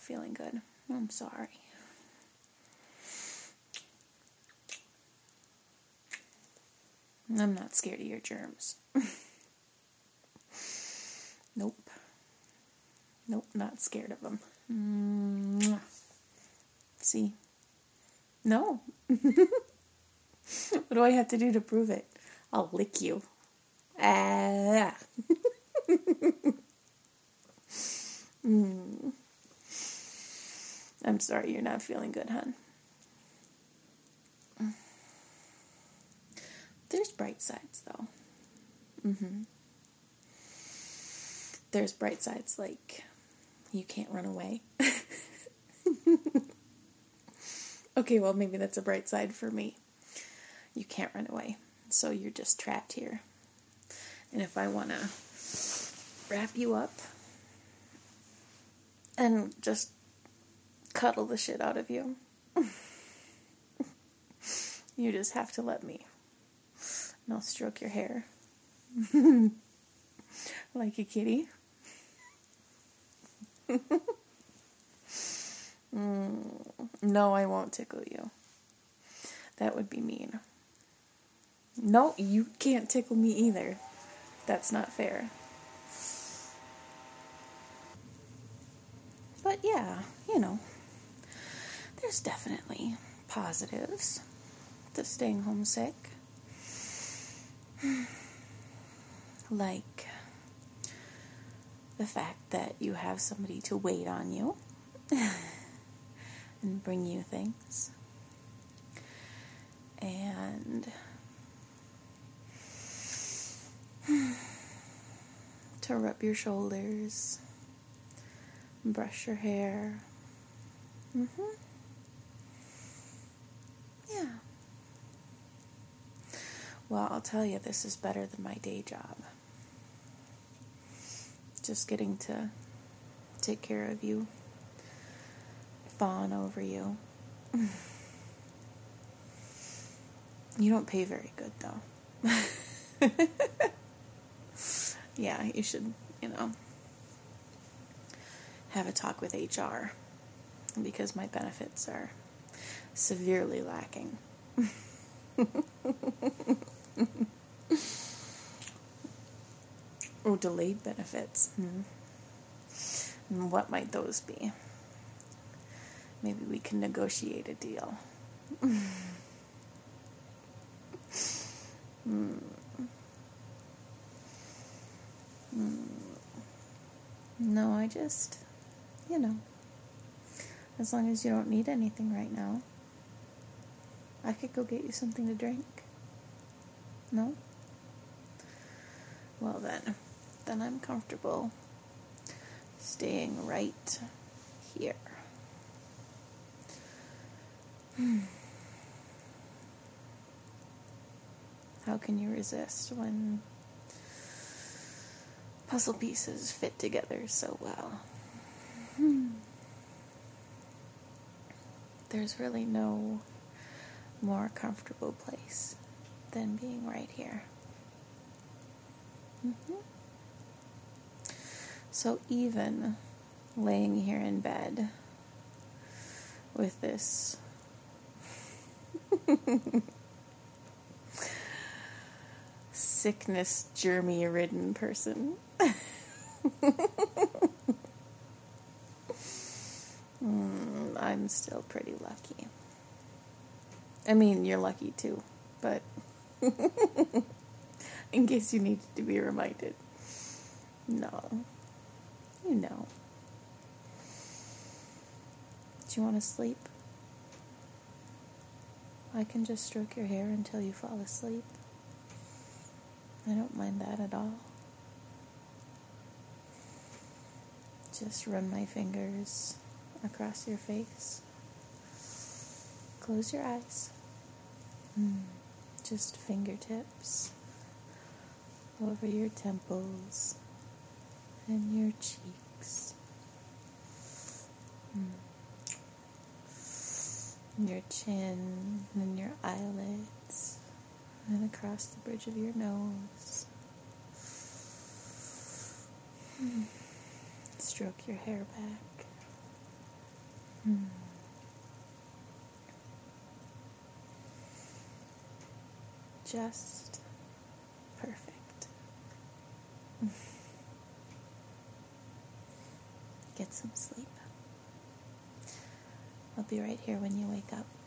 feeling good. I'm sorry. I'm not scared of your germs. Nope. Nope, not scared of them. See? No. What do I have to do to prove it? I'll lick you. I'm sorry you're not feeling good, hon. There's bright sides, though. There's bright sides, like you can't run away. Okay, well, maybe that's a bright side for me. You can't run away, so you're just trapped here. And if I want to wrap you up and just cuddle the shit out of you, you just have to let me. And I'll stroke your hair. Like a kitty. No, I won't tickle you. That would be mean. No, you can't tickle me either. That's not fair. But yeah, there's definitely positives to staying homesick. Like the fact that you have somebody to wait on you and bring you things. And to rub your shoulders, brush your hair. Yeah. Well, I'll tell you, this is better than my day job. Just getting to take care of you, fawn over you. You don't pay very good, though. Yeah, you should, have a talk with HR, because my benefits are severely lacking. Oh, delayed benefits. And what might those be? Maybe we can negotiate a deal. No, I just, as long as you don't need anything right now, I could go get you something to drink. No? Well then I'm comfortable staying right here. How can you resist when puzzle pieces fit together so well? There's really no more comfortable place than being right here. So even laying here in bed with this sickness, germy-ridden person, I'm still pretty lucky. I mean, you're lucky too, but in case you needed to be reminded. No. You know. Do you want to sleep? I can just stroke your hair until you fall asleep. I don't mind that at all. Just run my fingers across your face. Close your eyes. Just fingertips over your temples and your cheeks. Your chin and your eyelids and across the bridge of your nose. Stroke your hair back. Just perfect. Get some sleep. I'll be right here when you wake up.